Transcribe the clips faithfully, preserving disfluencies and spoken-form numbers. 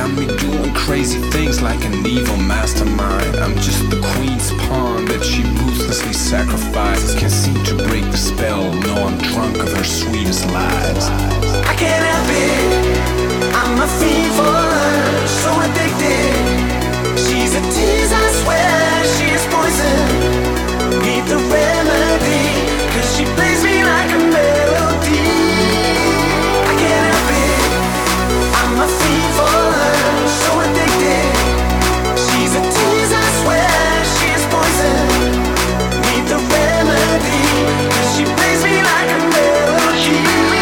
got me doing crazy things like an evil mastermind. I'm just the queen's pawn that she ruthlessly sacrificed. Can't seem to break the spell, no, I'm drunk of her sweetest lies. I can't help it, I'm a fiend for her, so addicted. She's a tease, I swear, she is poison. Need the remedy, cause she plays me like a melody. I can't help it, I'm a fiend for her, so addicted. She's a tease, I swear, she is poison. Need the remedy, cause she plays me like a melody.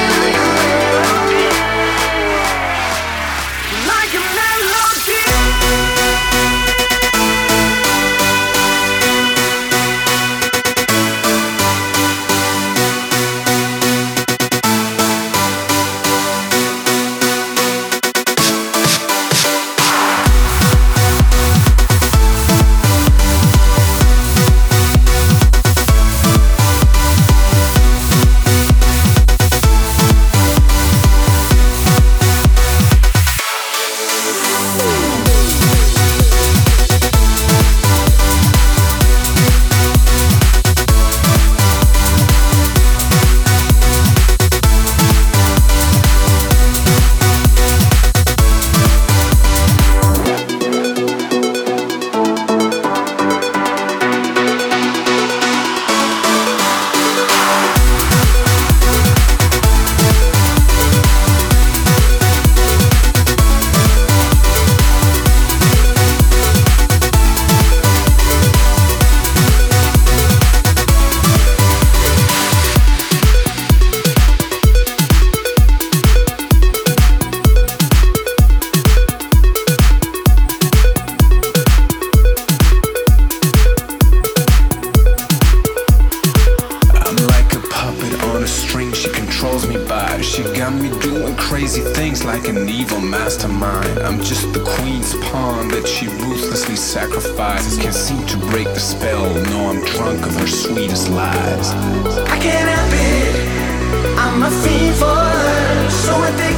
Like a melody. She got me doing crazy things like an evil mastermind. I'm just the queen's pawn that she ruthlessly sacrifices. Can't seem to break the spell, no, I'm drunk of her sweetest lies. I can't help it, I'm a fiend for her, so addicted.